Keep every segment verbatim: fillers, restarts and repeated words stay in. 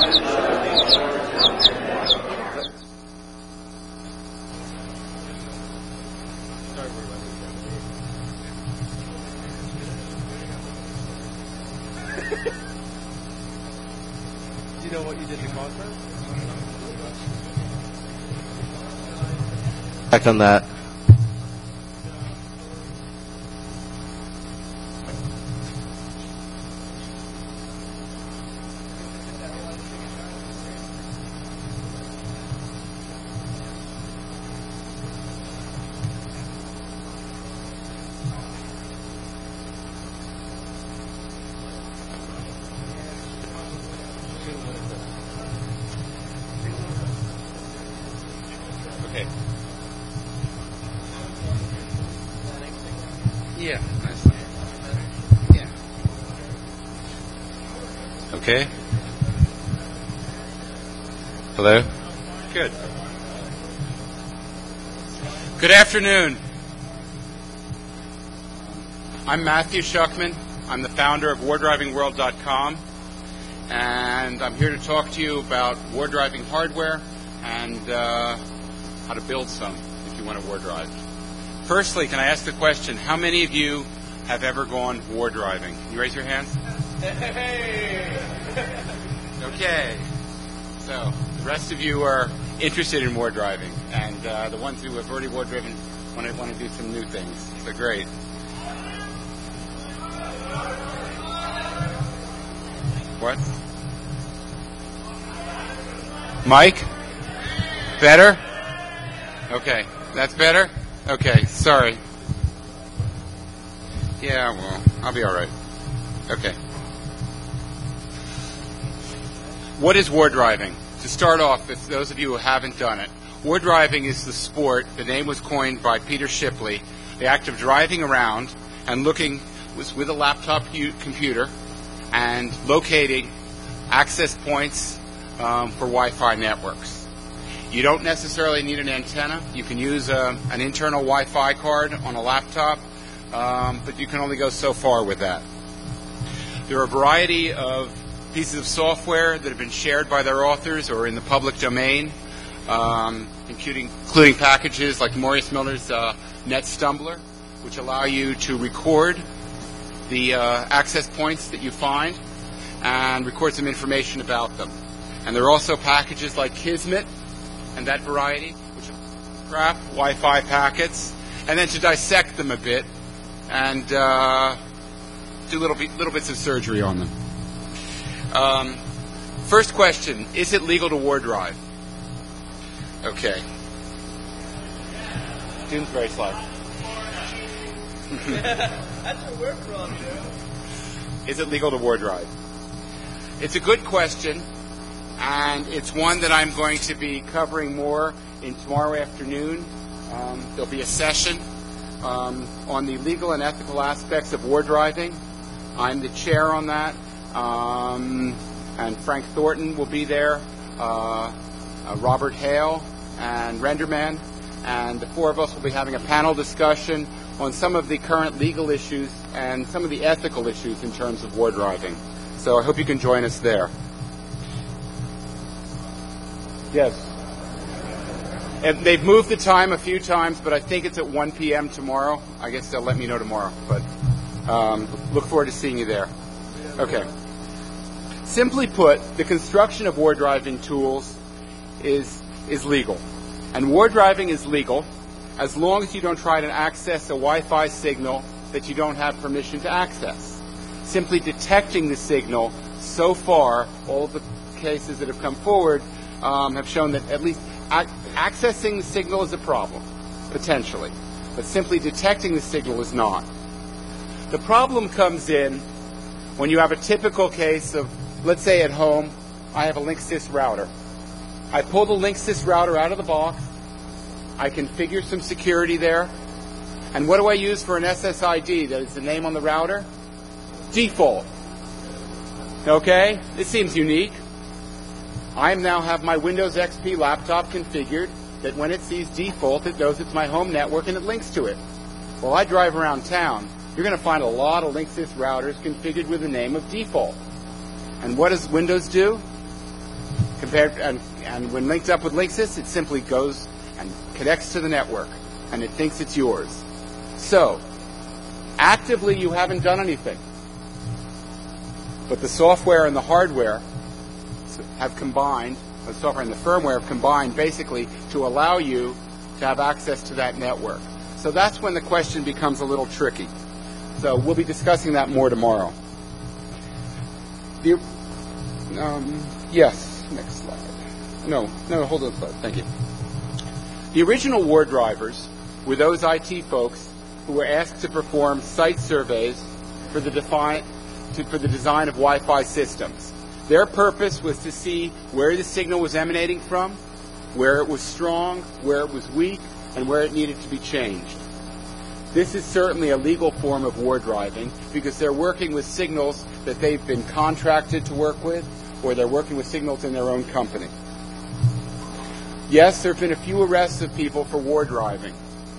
Do you know what you did to conference? Back on that. Okay. Yeah, nice. Yeah. Okay. Hello? Good. Good afternoon. I'm Matthew Schuckman. I'm the founder of war driving world dot com, and I'm here to talk to you about war driving hardware and uh, how to build some if you want to war drive. Firstly, can I ask the question, how many of you have ever gone war driving? Can you raise your hands? Hey! Okay. So, the rest of you are interested in war driving, and uh, the ones who have already war driven want to, want to do some new things. So great. What? Mike? Better? Okay. That's better? Okay. Sorry. Yeah, well, I'll be all right. Okay. What is war driving? To start off, if those of you who haven't done it, war driving is the sport. The name was coined by Peter Shipley. The act of driving around and looking was with a laptop computer and locating access points um, for Wi-Fi networks. You don't necessarily need an antenna. You can use a, an internal Wi-Fi card on a laptop, um, but you can only go so far with that. There are a variety of pieces of software that have been shared by their authors or in the public domain, um, including, including packages like Maurice Miller's uh, NetStumbler, which allow you to record the uh, access points that you find and record some information about them. And there are also packages like Kismet and that variety, which craft Wi-Fi packets, and then to dissect them a bit and uh, do little, little bits of surgery on them. Um, first question, is it legal to war drive? Okay. Dune's very slow. That's where we're from, dude. Is it legal to war drive? It's a good question, and it's one that I'm going to be covering more in tomorrow afternoon. Um, there'll be a session um, on the legal and ethical aspects of war driving. I'm the chair on that. Um, and Frank Thornton will be there, uh, uh, Robert Hale, and Renderman, and the four of us will be having a panel discussion on some of the current legal issues and some of the ethical issues in terms of war driving. So I hope you can join us there. Yes. And they've moved the time a few times, but I think it's at one p.m. tomorrow. I guess they'll let me know tomorrow, but um, look forward to seeing you there. Okay. Simply put, the construction of war driving tools is is legal. And war driving is legal as long as you don't try to access a Wi-Fi signal that you don't have permission to access. Simply detecting the signal, so far, all of the cases that have come forward um, have shown that at least ac- accessing the signal is a problem, potentially. But simply detecting the signal is not. The problem comes in when you have a typical case of, let's say at home, I have a Linksys router. I pull the Linksys router out of the box. I configure some security there. And what do I use for an S S I D? That is the name on the router? Default. Okay? This seems unique. I now have my Windows X P laptop configured that when it sees default, it knows it's my home network and it links to it. Well, I drive around town. You're going to find a lot of Linksys routers configured with the name of default. And what does Windows do? Compared and, and when linked up with Linksys, it simply goes and connects to the network, and it thinks it's yours. So, actively you haven't done anything. But the software and the hardware have combined, the software and the firmware have combined basically to allow you to have access to that network. So that's when the question becomes a little tricky. So we'll be discussing that more tomorrow. The, um, yes, next slide. No, no, hold on a slide. Thank you. The original war drivers were those I T folks who were asked to perform site surveys for the, defi- to, for the design of Wi-Fi systems. Their purpose was to see where the signal was emanating from, where it was strong, where it was weak, and where it needed to be changed. This is certainly a legal form of war driving because they're working with signals that they've been contracted to work with, or they're working with signals in their own company. Yes, there have been a few arrests of people for war driving.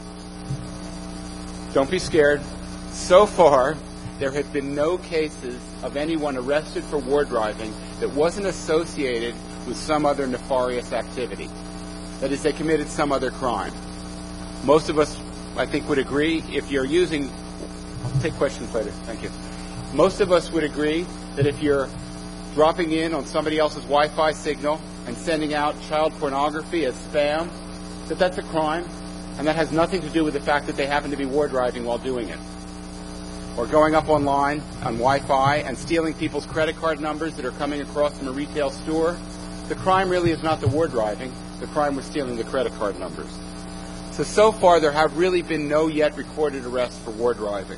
Don't be scared. So far, there have been no cases of anyone arrested for war driving that wasn't associated with some other nefarious activity. That is, they committed some other crime. Most of us, I think, would agree if you're using... I'll take questions later. Thank you. Most of us would agree that if you're dropping in on somebody else's Wi-Fi signal and sending out child pornography as spam, that that's a crime, and that has nothing to do with the fact that they happen to be war driving while doing it. Or going up online on Wi-Fi and stealing people's credit card numbers that are coming across from a retail store. The crime really is not the war driving. The crime was stealing the credit card numbers. So, so far there have really been no yet recorded arrests for war driving.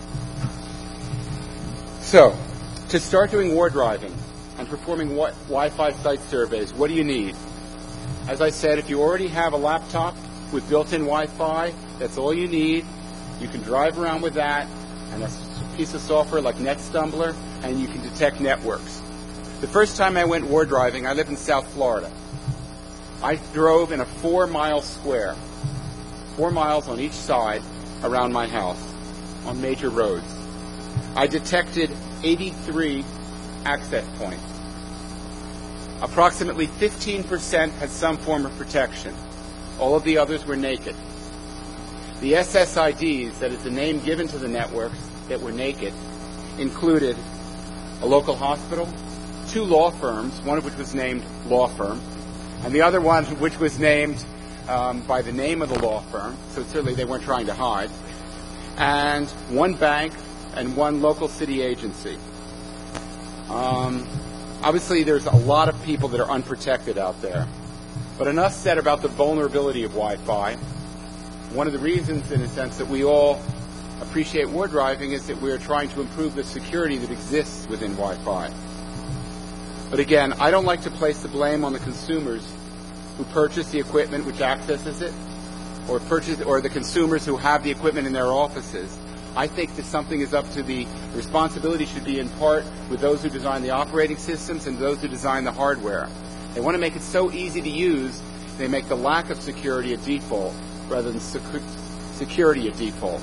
So, to start doing war driving and performing wi- Wi-Fi site surveys, what do you need? As I said, if you already have a laptop with built-in Wi-Fi, that's all you need. You can drive around with that and a piece of software like NetStumbler, and you can detect networks. The first time I went war driving, I live in South Florida. I drove in a four-mile square, four miles on each side around my house on major roads. I detected eighty-three access points. Approximately fifteen percent had some form of protection. All of the others were naked. The S S I Ds, that is the name given to the networks that were naked, included a local hospital, two law firms, one of which was named Law Firm, and the other one which was named um, by the name of the law firm, so certainly they weren't trying to hide, and one bank and one local city agency. Um, obviously, there's a lot of people that are unprotected out there. But enough said about the vulnerability of Wi-Fi. One of the reasons, in a sense, that we all appreciate war driving is that we are trying to improve the security that exists within Wi-Fi. But again, I don't like to place the blame on the consumers who purchase the equipment which accesses it, or purchase, or the consumers who have the equipment in their offices. I think that something is up to the, the responsibility should be in part with those who design the operating systems and those who design the hardware. They want to make it so easy to use, they make the lack of security a default rather than sec- security a default.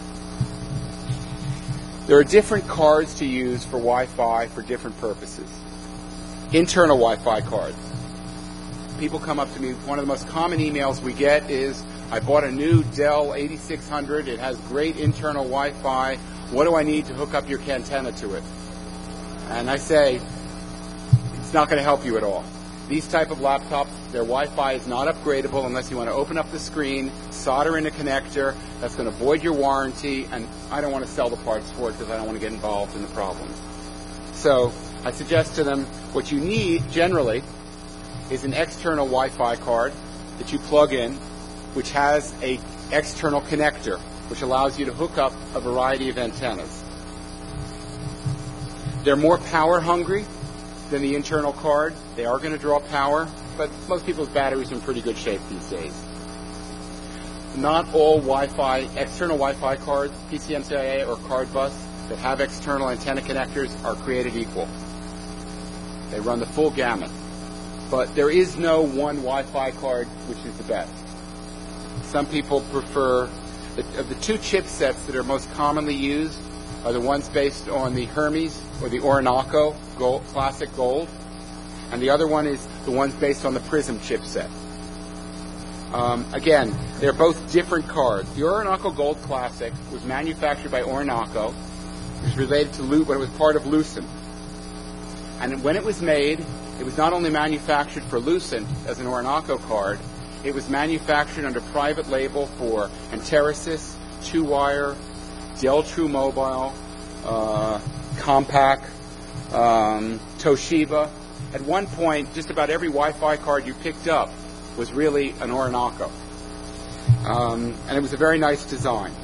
There are different cards to use for Wi-Fi for different purposes. Internal Wi-Fi cards. People come up to me, one of the most common emails we get is, I bought a new Dell eighty-six hundred, it has great internal Wi-Fi, what do I need to hook up your antenna to it? And I say, it's not going to help you at all. These type of laptops, their Wi-Fi is not upgradable unless you want to open up the screen, solder in a connector, that's going to void your warranty, and I don't want to sell the parts for it because I don't want to get involved in the problem. So I suggest to them, what you need generally is an external Wi-Fi card that you plug in, which has an external connector, which allows you to hook up a variety of antennas. They're more power hungry than the internal card. They are going to draw power, but most people's batteries are in pretty good shape these days. Not all Wi-Fi, external Wi-Fi cards, P C M C I A or card bus, that have external antenna connectors are created equal. They run the full gamut. But there is no one Wi-Fi card which is the best. Some people prefer, the, of the two chipsets that are most commonly used are the ones based on the Hermes or the Orinoco Gold, Classic Gold, and the other one is the ones based on the Prism chipset. Um, again, they're both different cards. The Orinoco Gold Classic was manufactured by Orinoco. It was related to Lu- but it was part of Lucent. And when it was made, it was not only manufactured for Lucent as an Orinoco card, it was manufactured under private label for Enterasys, Two Wire, Dell True Mobile, uh, Compaq, um, Toshiba. At one point, just about every Wi-Fi card you picked up was really an Orinoco. Um, and it was a very nice design.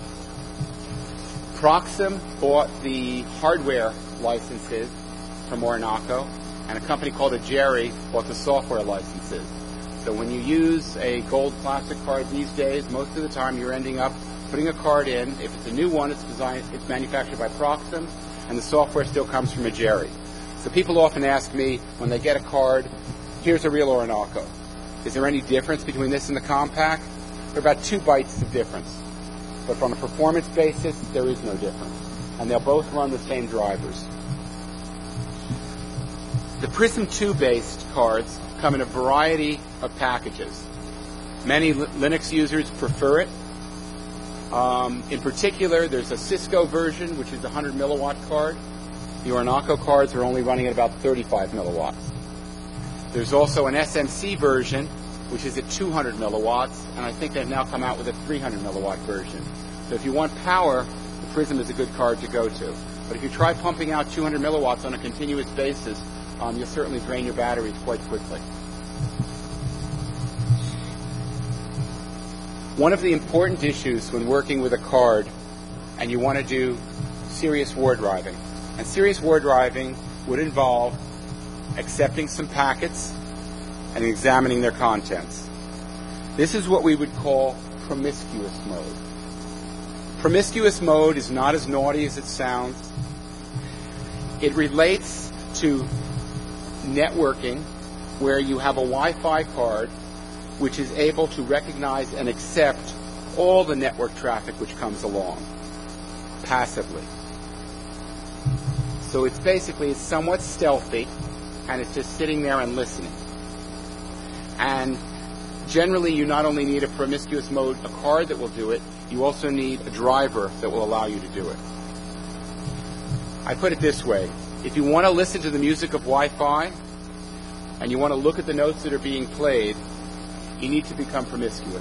Proxim bought the hardware licenses from Orinoco, and a company called Ageri bought the software licenses. So when you use a Gold Classic card these days, most of the time you're ending up putting a card in. If it's a new one, it's designed, it's manufactured by Proxim, and the software still comes from Ageri. So people often ask me when they get a card, here's a real Orinoco. Is there any difference between this and the Compaq? There are about two bytes of difference. But from a performance basis, there is no difference. And they'll both run the same drivers. The Prism two-based cards come in a variety of packages. Many Li- Linux users prefer it. Um, in particular, there's a Cisco version, which is a one hundred milliwatt card. The Orinoco cards are only running at about thirty-five milliwatts. There's also an S M C version, which is at two hundred milliwatts, and I think they've now come out with a three hundred milliwatt version. So if you want power, the Prism is a good card to go to. But if you try pumping out two hundred milliwatts on a continuous basis, um, you'll certainly drain your batteries quite quickly. One of the important issues when working with a card, and you want to do serious war driving, and serious war driving would involve accepting some packets and examining their contents. This is what we would call promiscuous mode. Promiscuous mode is not as naughty as it sounds. It relates to networking, where you have a Wi-Fi card which is able to recognize and accept all the network traffic which comes along passively. So it's basically it's somewhat stealthy, and it's just sitting there and listening. And generally, you not only need a promiscuous mode, a card that will do it, you also need a driver that will allow you to do it. I put it this way. If you want to listen to the music of Wi-Fi, and you want to look at the notes that are being played, you need to become promiscuous.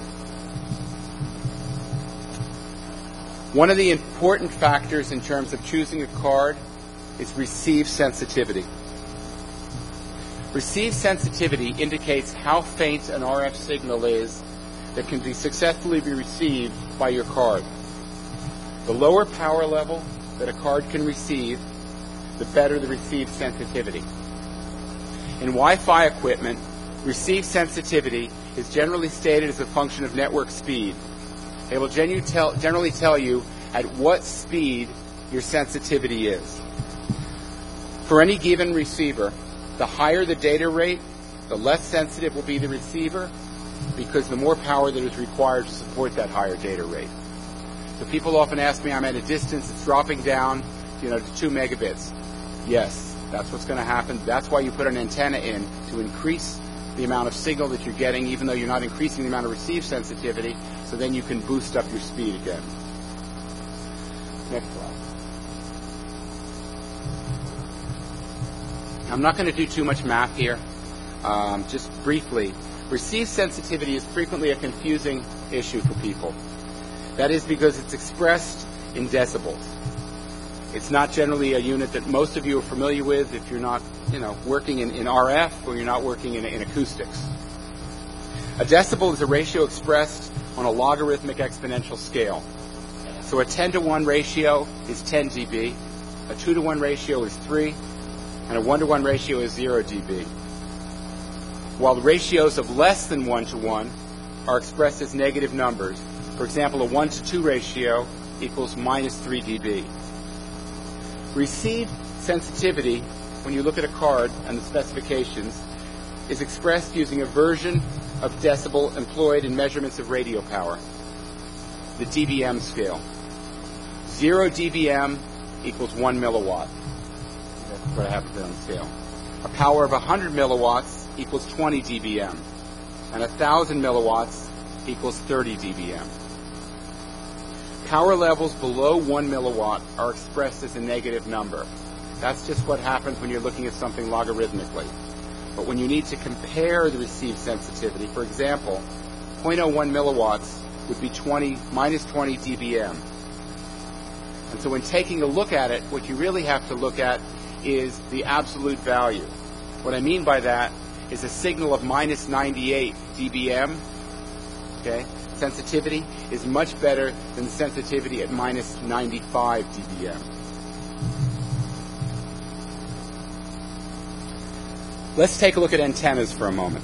One of the important factors in terms of choosing a card is receive sensitivity. Receive sensitivity indicates how faint an R F signal is that can be successfully be received by your card. The lower power level that a card can receive, the better the received sensitivity. In Wi-Fi equipment, receive sensitivity is generally stated as a function of network speed. It will genu- tell, generally tell you at what speed your sensitivity is. For any given receiver, the higher the data rate, the less sensitive will be the receiver, because the more power that is required to support that higher data rate. So people often ask me, I'm at a distance, it's dropping down, you know, to two megabits. Yes, that's what's going to happen. That's why you put an antenna in, to increase the amount of signal that you're getting, even though you're not increasing the amount of receive sensitivity, so then you can boost up your speed again. Next slide. I'm not going to do too much math here. Um, just briefly, receive sensitivity is frequently a confusing issue for people. That is because it's expressed in decibels. It's not generally a unit that most of you are familiar with if you're not, you know, working in, in R F or you're not working in, in acoustics. A decibel is a ratio expressed on a logarithmic exponential scale. So a ten to one ratio is ten decibels, a two to one ratio is three, and a one to one ratio is zero decibels. While the ratios of less than one to one are expressed as negative numbers. For example, a one to two ratio equals minus three decibels. Received sensitivity, when you look at a card and the specifications, is expressed using a version of decibel employed in measurements of radio power, the D B M scale. Zero D B M equals one milliwatt. That's what happens on the scale. A power of one hundred milliwatts equals twenty D B M, and one thousand milliwatts equals thirty D B M. Power levels below one milliwatt are expressed as a negative number. That's just what happens when you're looking at something logarithmically. But when you need to compare the received sensitivity, for example, zero point zero one milliwatts would be twenty, minus twenty D B M. And so when taking a look at it, what you really have to look at is the absolute value. What I mean by that is a signal of minus ninety-eight D B M, okay, sensitivity is much better than sensitivity at minus ninety-five D B M. Let's take a look at antennas for a moment.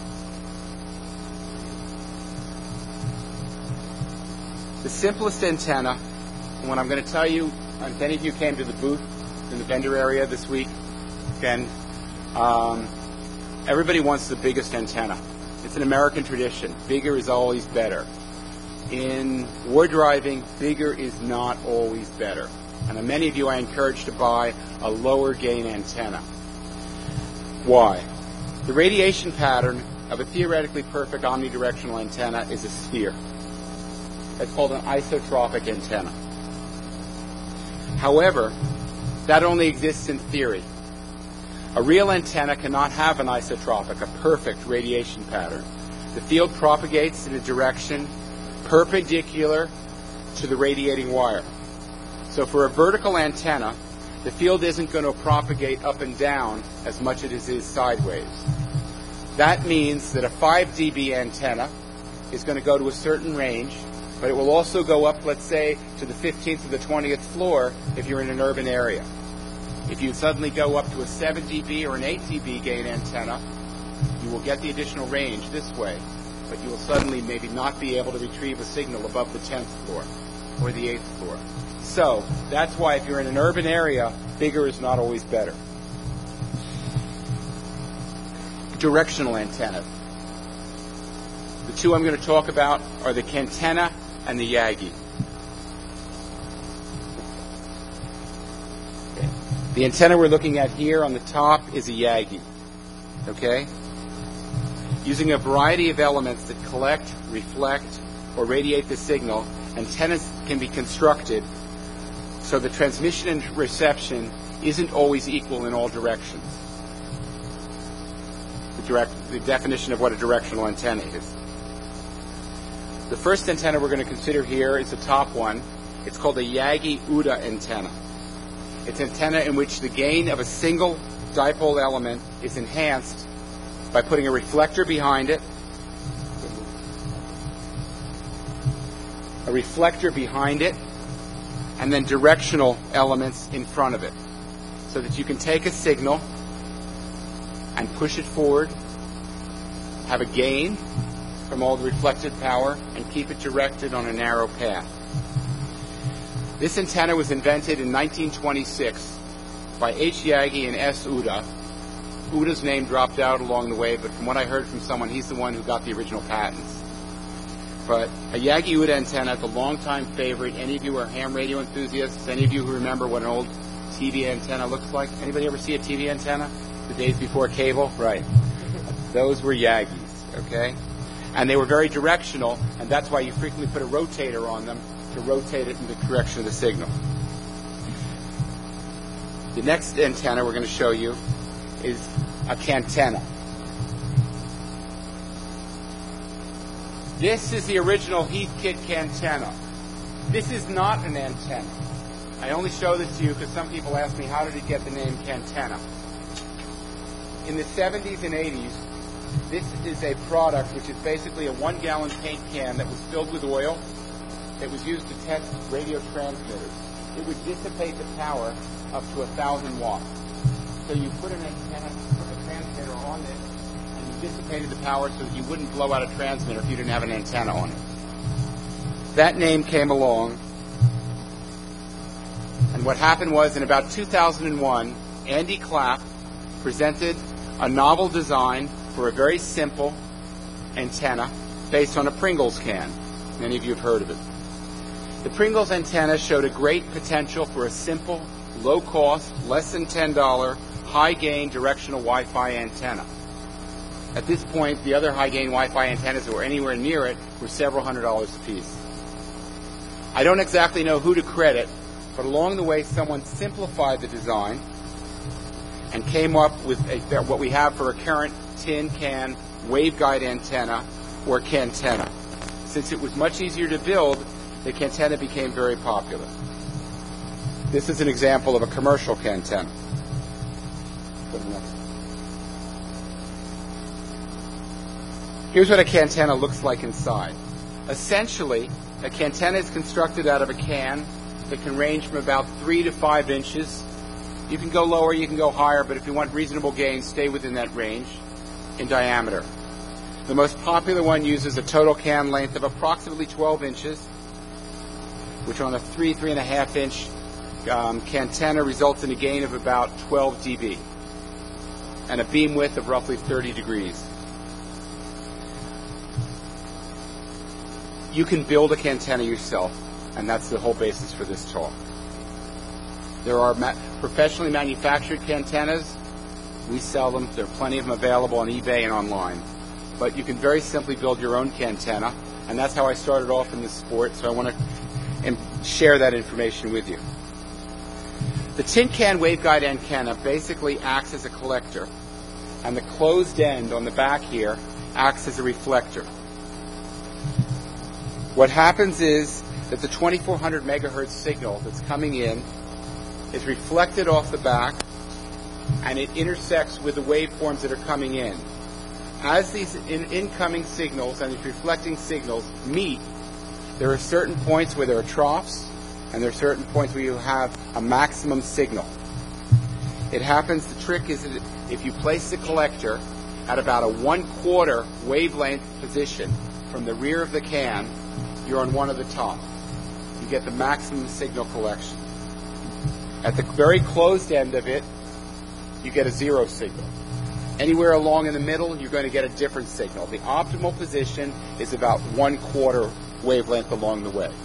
The simplest antenna, and what I'm going to tell you, if any of you came to the booth in the vendor area this week, again, um, everybody wants the biggest antenna. It's an American tradition. Bigger is always better. In war driving, bigger is not always better. And many of you I encourage to buy a lower gain antenna. Why? The radiation pattern of a theoretically perfect omnidirectional antenna is a sphere. That's called an isotropic antenna. However, that only exists in theory. A real antenna cannot have an isotropic, a perfect radiation pattern. The field propagates in a direction perpendicular to the radiating wire. So for a vertical antenna, the field isn't going to propagate up and down as much as it is sideways. That means that a five D B antenna is going to go to a certain range, but it will also go up, let's say, to the fifteenth or the twentieth floor if you're in an urban area. If you suddenly go up to a seven D B or an eight D B gain antenna, you will get the additional range this way, but you will suddenly maybe not be able to retrieve a signal above the tenth floor or the eighth floor. So that's why if you're in an urban area, bigger is not always better. Directional antennas. The two I'm going to talk about are the Cantenna and the Yagi. Okay. The antenna we're looking at here on the top is a Yagi. Okay? Using a variety of elements that collect, reflect, or radiate the signal, antennas can be constructed so the transmission and reception isn't always equal in all directions. The, direct, the definition of what a directional antenna is. The first antenna we're going to consider here is the top one. It's called a Yagi-Uda antenna. It's an antenna in which the gain of a single dipole element is enhanced by putting a reflector behind it, a reflector behind it, and then directional elements in front of it, so that you can take a signal and push it forward, have a gain from all the reflected power, and keep it directed on a narrow path. This antenna was invented in nineteen twenty-six by H. Yagi and S. Uda. Uda's name dropped out along the way, but from what I heard from someone, he's the one who got the original patents. But a Yagi-Uda antenna is a long-time favorite. Any of you are ham radio enthusiasts? Any of you who remember what an old T V antenna looks like? Anybody ever see a T V antenna? The days before cable? Right. Those were Yagis, okay? And they were very directional, and that's why you frequently put a rotator on them to rotate it in the direction of the signal. The next antenna we're going to show you is a Cantenna. This is the original Heathkit Cantenna. This is not an antenna. I only show this to you because some people ask me, how did it get the name Cantenna? In the seventies and eighties, this is a product which is basically a one-gallon paint can that was filled with oil that was used to test radio transmitters. It would dissipate the power up to one thousand watts. So you put an antenna, a transmitter on this, and you dissipated the power so that you wouldn't blow out a transmitter if you didn't have an antenna on it. That name came along, and what happened was in about two thousand one, Andy Clapp presented a novel design for a very simple antenna based on a Pringles can. Many of you have heard of it. The Pringles antenna showed a great potential for a simple, low-cost, less than ten dollars, high-gain directional Wi-Fi antenna. At this point, the other high-gain Wi-Fi antennas that were anywhere near it were several hundred dollars a piece. I don't exactly know who to credit, but along the way, someone simplified the design and came up with a, what we have for a current tin can waveguide antenna, or Cantenna. Since it was much easier to build, the Cantenna became very popular. This is an example of a commercial Cantenna. Go to the next. Here's what a Cantenna looks like inside. Essentially, a Cantenna is constructed out of a can that can range from about three to five inches. You can go lower, you can go higher, but if you want reasonable gain, stay within that range in diameter. The most popular one uses a total can length of approximately twelve inches, which on a three, three and a half inch um, Cantenna results in a gain of about twelve decibels and a beam width of roughly thirty degrees. You can build a Cantenna yourself, and that's the whole basis for this talk. There are ma- professionally manufactured Cantennas. We sell them. There are plenty of them available on eBay and online. But you can very simply build your own Cantenna, and that's how I started off in this sport, so I want to share that information with you. The tin can waveguide antenna basically acts as a collector, and the closed end on the back here acts as a reflector. What happens is that the twenty-four hundred megahertz signal that's coming in is reflected off the back, and it intersects with the waveforms that are coming in. As these in incoming signals and these reflecting signals meet, there are certain points where there are troughs, and there are certain points where you have a maximum signal. It happens, the trick is that if you place the collector at about a one-quarter wavelength position from the rear of the can, you're on one of the top. You get the maximum signal collection. At the very closed end of it, you get a zero signal. Anywhere along in the middle, you're going to get a different signal. The optimal position is about one-quarter wavelength along the way.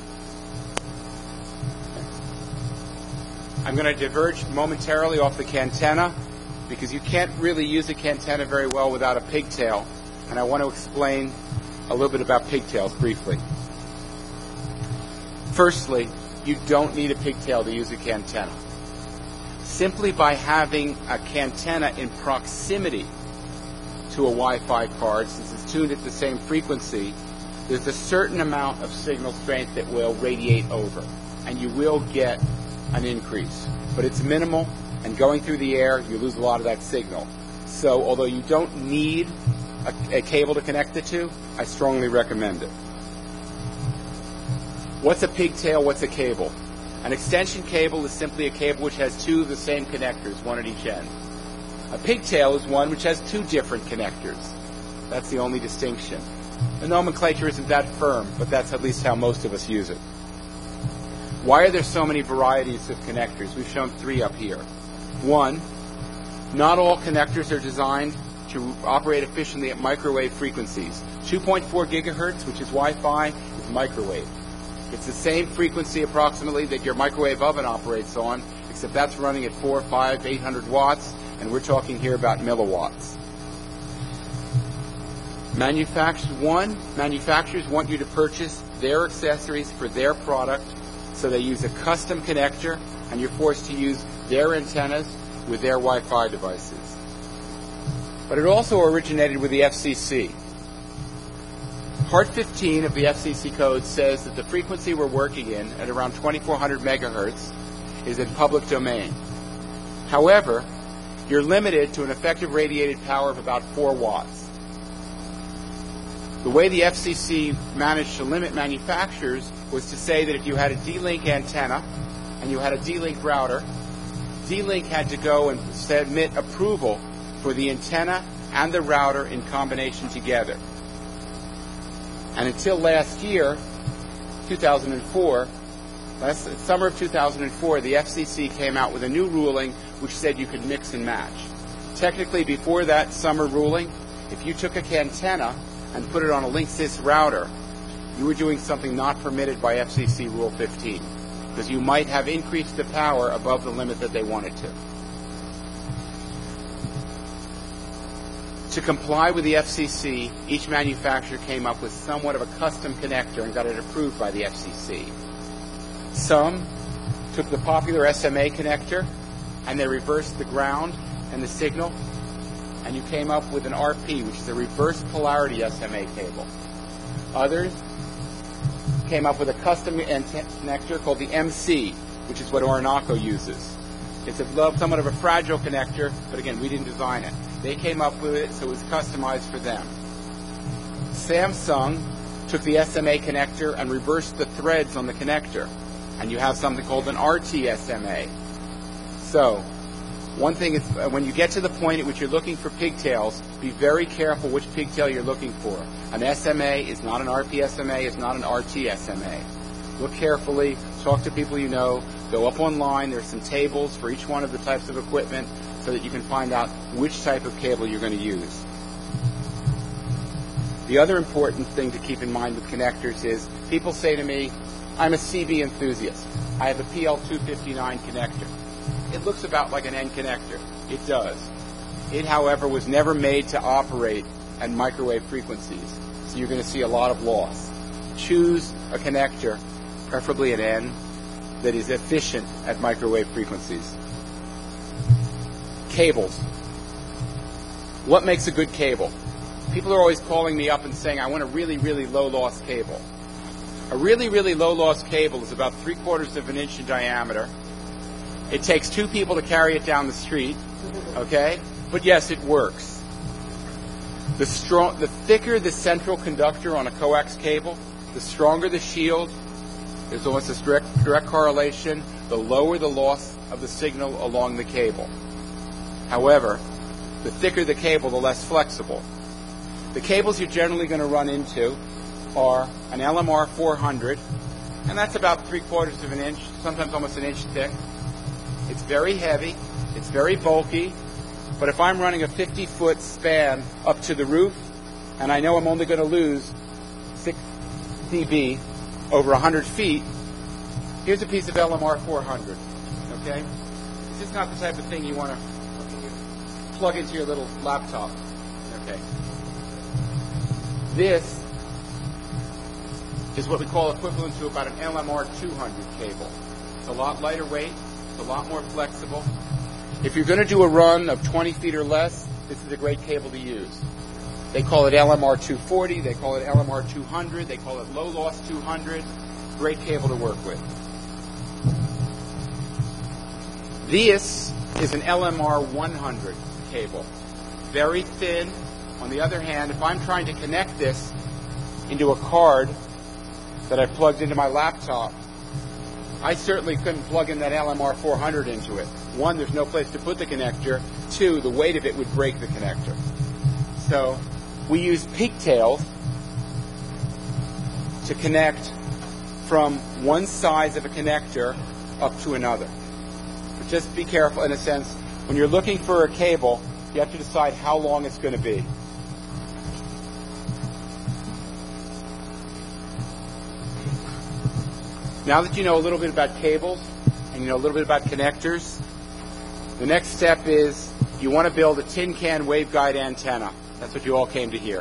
I'm going to diverge momentarily off the Cantenna because you can't really use a Cantenna very well without a pigtail, and I want to explain a little bit about pigtails briefly. Firstly, you don't need a pigtail to use a Cantenna. Simply by having a Cantenna in proximity to a Wi-Fi card, since it's tuned at the same frequency, there's a certain amount of signal strength that will radiate over, and you will get an increase. But it's minimal, and going through the air, you lose a lot of that signal. So although you don't need a, a cable to connect the two, I strongly recommend it. What's a pigtail? What's a cable? An extension cable is simply a cable which has two of the same connectors, one at each end. A pigtail is one which has two different connectors. That's the only distinction. The nomenclature isn't that firm, but that's at least how most of us use it. Why are there so many varieties of connectors? We've shown three up here. One, not all connectors are designed to operate efficiently at microwave frequencies. two point four gigahertz, which is Wi-Fi, is microwave. It's the same frequency approximately that your microwave oven operates on, except that's running at four, five, eight hundred watts, and we're talking here about milliwatts. Manufacturers, one, manufacturers want you to purchase their accessories for their product, so they use a custom connector, and you're forced to use their antennas with their Wi-Fi devices. But it also originated with the F C C. Part fifteen of the F C C code says that the frequency we're working in, at around twenty-four hundred megahertz, is in public domain. However, you're limited to an effective radiated power of about four watts. The way the F C C managed to limit manufacturers was to say that if you had a D-Link antenna and you had a D-Link router, D-Link had to go and submit approval for the antenna and the router in combination together. And until last year, two thousand four, last summer of two thousand four, the F C C came out with a new ruling which said you could mix and match. Technically, before that summer ruling, if you took a Cantenna and put it on a Linksys router, you were doing something not permitted by F C C Rule fifteen, because you might have increased the power above the limit that they wanted to. to comply with the F C C, each manufacturer came up with somewhat of a custom connector and got it approved by the F C C. Some took the popular S M A connector and they reversed the ground and the signal, and you came up with an R P, which is a reverse polarity S M A cable. Others came up with a custom connector called the M C, which is what Orinoco uses. It's a, somewhat of a fragile connector, but again, we didn't design it. They came up with it, so it was customized for them. Samsung took the S M A connector and reversed the threads on the connector, and you have something called an R T S M A. So, one thing is, uh, when you get to the point at which you're looking for pigtails, be very careful which pigtail you're looking for. An S M A is not an R P S M A, is not an R T S M A. Look carefully, talk to people you know, go up online, there's some tables for each one of the types of equipment so that you can find out which type of cable you're going to use. The other important thing to keep in mind with connectors is, people say to me, I'm a C B enthusiast. I have a P L two fifty-nine connector. It looks about like an N connector. It does. It, however, was never made to operate at microwave frequencies, so you're going to see a lot of loss. Choose a connector, preferably an N, that is efficient at microwave frequencies. Cables. What makes a good cable? People are always calling me up and saying, I want a really, really low-loss cable. A really, really low-loss cable is about three-quarters of an inch in diameter. It takes two people to carry it down the street, okay? But yes, it works. The strong, the thicker the central conductor on a coax cable, the stronger the shield. There's almost a direct, direct correlation. The lower the loss of the signal along the cable. However, the thicker the cable, the less flexible. The cables you're generally going to run into are an L M R four hundred, and that's about three quarters of an inch, sometimes almost an inch thick. It's very heavy, it's very bulky, but if I'm running a fifty foot span up to the roof, and I know I'm only going to lose six D B over one hundred feet, here's a piece of L M R four hundred, okay? This is not the type of thing you want to plug into your little laptop, okay? This is what we call equivalent to about an L M R two hundred cable. It's a lot lighter weight, it's a lot more flexible. If you're going to do a run of twenty feet or less, this is a great cable to use. They call it L M R two forty, they call it L M R two hundred, they call it low loss two hundred. Great cable to work with. This is an L M R one hundred cable. Very thin. On the other hand, if I'm trying to connect this into a card that I plugged into my laptop, I certainly couldn't plug in that L M R four hundred into it. One, there's no place to put the connector. Two, the weight of it would break the connector. So we use pigtails to connect from one size of a connector up to another. But just be careful in a sense. When you're looking for a cable, you have to decide how long it's going to be. Now that you know a little bit about cables and you know a little bit about connectors, the next step is you want to build a tin can waveguide antenna. That's what you all came to hear.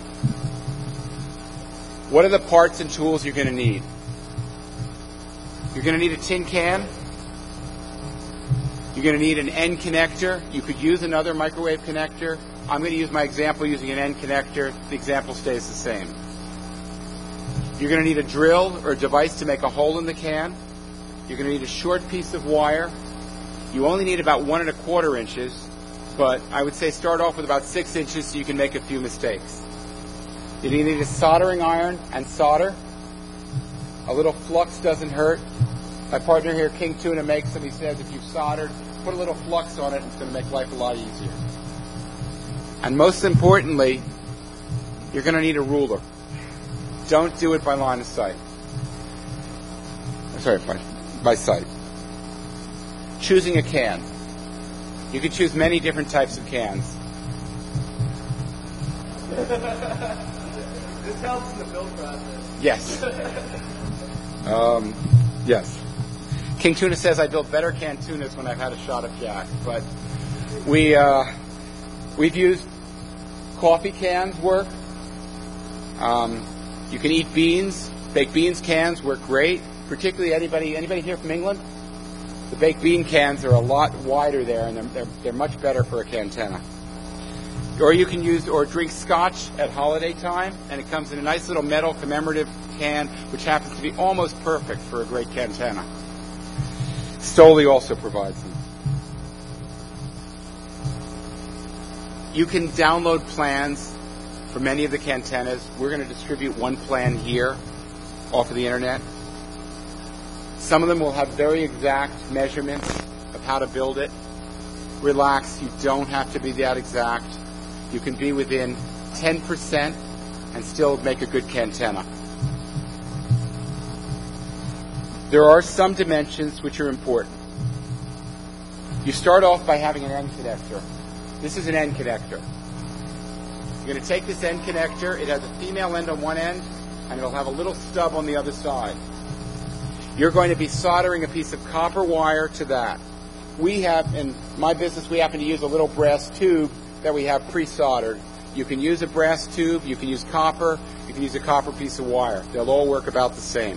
What are the parts and tools you're going to need? You're going to need a tin can. You're going to need an N connector. You could use another microwave connector. I'm going to use my example using an N connector. The example stays the same. You're going to need a drill or a device to make a hole in the can. You're going to need a short piece of wire. You only need about one and a quarter inches, but I would say start off with about six inches so you can make a few mistakes. You're going to need a soldering iron and solder. A little flux doesn't hurt. My partner here, King Tuna, makes them. He says if you've soldered, put a little flux on it and it's going to make life a lot easier. And most importantly, you're going to need a ruler. Don't do it by line of sight. Sorry, by, by sight. Choosing a can. You can choose many different types of cans. This helps in the build process. Yes. um, yes. King Tuna says I build better canned tunas when I've had a shot of Jack, but we uh, we've used coffee cans work. Um, you can eat beans. Baked beans cans work great. Particularly anybody anybody here from England? The baked bean cans are a lot wider there, and they're, they're, they're much better for a cantenna. Or you can use or drink scotch at holiday time, and it comes in a nice little metal commemorative can, which happens to be almost perfect for a great cantenna. Stoli also provides them. You can download plans for many of the cantennas. We're going to distribute one plan here off of the internet. Some of them will have very exact measurements of how to build it. Relax, you don't have to be that exact. You can be within ten percent and still make a good cantenna. There are some dimensions which are important. You start off by having an end connector. This is an end connector. You're going to take this end connector. It has a female end on one end, and it'll have a little stub on the other side. You're going to be soldering a piece of copper wire to that. We have, in my business, we happen to use a little brass tube that we have pre-soldered. You can use a brass tube, you can use copper, you can use a copper piece of wire. They'll all work about the same.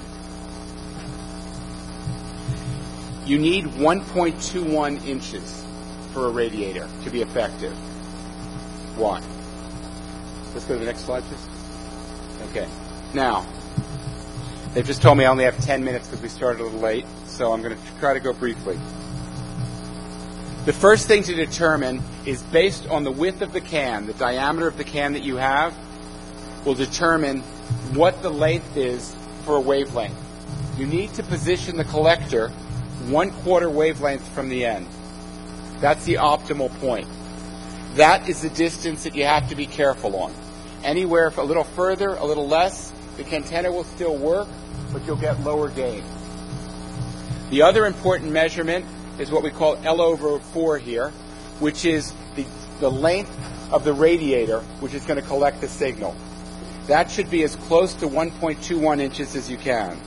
You need one point two one inches for a radiator to be effective. Why? Let's go to the next slide, please. Okay. Now, they've just told me I only have ten minutes because we started a little late, so I'm going to try to go briefly. The first thing to determine is based on the width of the can, the diameter of the can that you have will determine what the length is for a wavelength. You need to position the collector one quarter wavelength from the end. That's the optimal point. That is the distance that you have to be careful on. Anywhere a little further, a little less, the cantenna will still work, but you'll get lower gain. The other important measurement is what we call L over four here, which is the, the length of the radiator, which is going to collect the signal. That should be as close to one point two one inches as you can.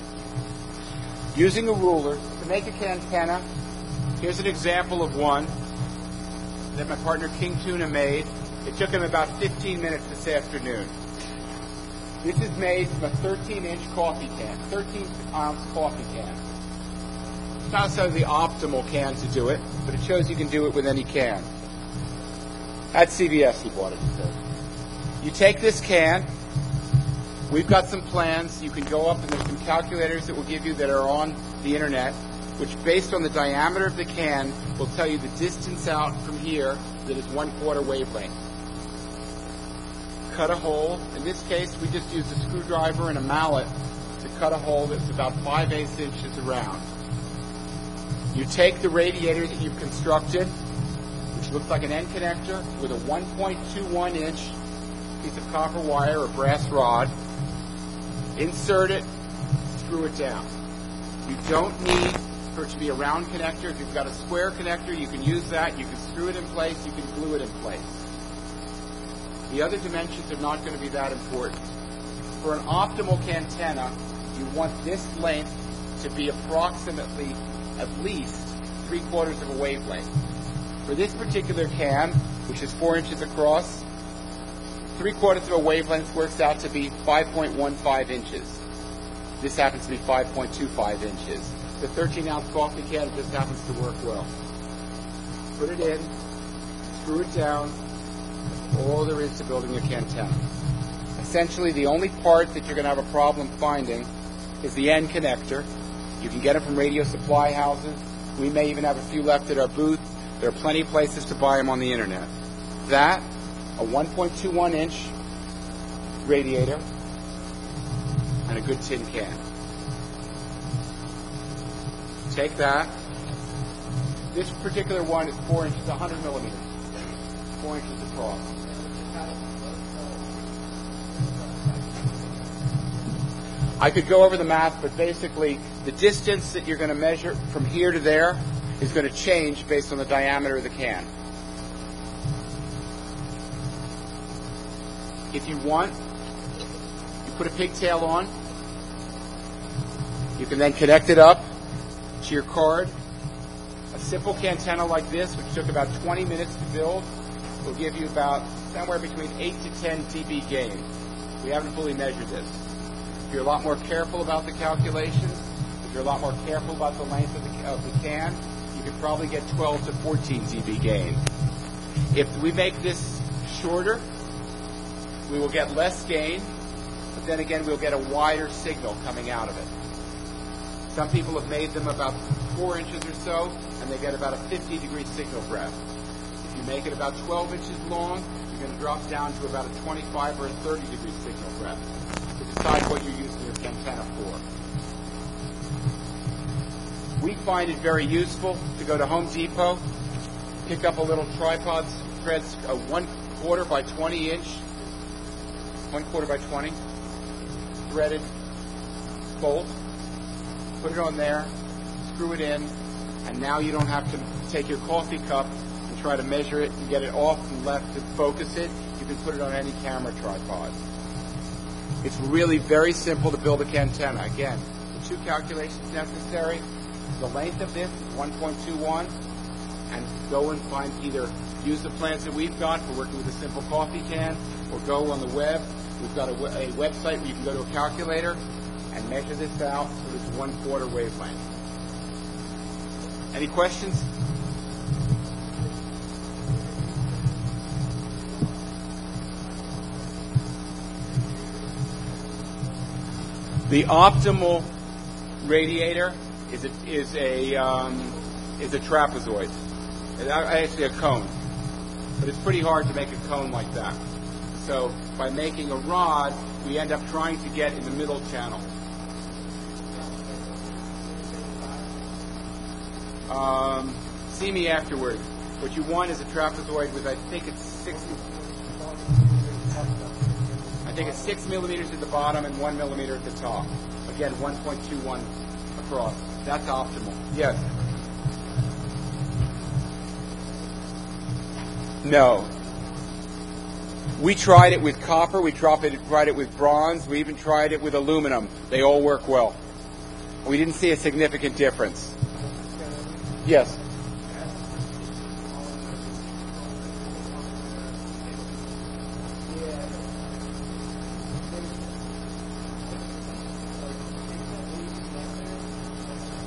Using a ruler, to make a cantenna, here's an example of one that my partner King Tuna made. It took him about fifteen minutes this afternoon. This is made from a thirteen inch coffee can, thirteen ounce coffee can. It's not so the optimal can to do it, but it shows you can do it with any can. At C V S he bought it. You take this can. We've got some plans. You can go up and there's some calculators that will give you that are on the internet, which based on the diameter of the can will tell you the distance out from here that is one quarter wavelength. Cut a hole. In this case, we just used a screwdriver and a mallet to cut a hole that's about five eighths inches around. You take the radiator that you've constructed, which looks like an end connector, with a one point two one inch piece of copper wire or brass rod, insert it, screw it down. You don't need for it to be a round connector. If you've got a square connector, you can use that. You can screw it in place. You can glue it in place. The other dimensions are not going to be that important. For an optimal cantenna, you want this length to be approximately at least three quarters of a wavelength. For this particular can, which is four inches across, three quarters of a wavelength works out to be five point one five inches. This happens to be five point two five inches. The thirteen ounce coffee can just happens to work well. Put it in, screw it down. All there is to building a cantenna. Essentially, the only part that you're going to have a problem finding is the end connector. You can get them from radio supply houses. We may even have a few left at our booth. There are plenty of places to buy them on the internet. That, a one point two one inch radiator, and a good tin can. Take that. This particular one is four inches, one hundred millimeters. Four inches across. I could go over the math, but basically the distance that you're going to measure from here to there is going to change based on the diameter of the can. If you want, you put a pigtail on. You can then connect it up to your card. A simple cantenna like this, which took about twenty minutes to build, will give you about somewhere between eight to ten dB gain. We haven't fully measured this. If you're a lot more careful about the calculations, if you're a lot more careful about the length of the, of the can, you could probably get twelve to fourteen dB gain. If we make this shorter, we will get less gain, but then again we'll get a wider signal coming out of it. Some people have made them about four inches or so, and they get about a fifty degree signal breath. If you make it about twelve inches long, you're going to drop down to about a twenty-five or a thirty degree signal breath. So decide what you're using your antenna for. We find it very useful to go to Home Depot, pick up a little tripod thread, a one quarter by twenty inch, one quarter by twenty threaded bolt. Put it on there, screw it in, and now you don't have to take your coffee cup and try to measure it and get it off and left to focus it. You can put it on any camera tripod. It's really very simple to build a antenna. Again, the two calculations necessary. The length of this is one point two one, and go and find either use the plans that we've got for working with a simple coffee can, or go on the web. We've got a, a website where you can go to a calculator and measure this out so it's one quarter wavelength. Any questions? The optimal radiator is a, is a um, is a trapezoid. It's actually a cone, but it's pretty hard to make a cone like that. So by making a rod, we end up trying to get in the middle channel. Um, see me afterward. What you want is a trapezoid with, I think it's six. I think it's six millimeters at the bottom and one millimeter at the top. Again, one point two one across. That's optimal. Yes. No. We tried it with copper. We tried it, tried it with bronze. We even tried it with aluminum. They all work well. We didn't see a significant difference. Yes.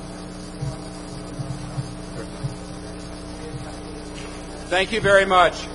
Thank you very much.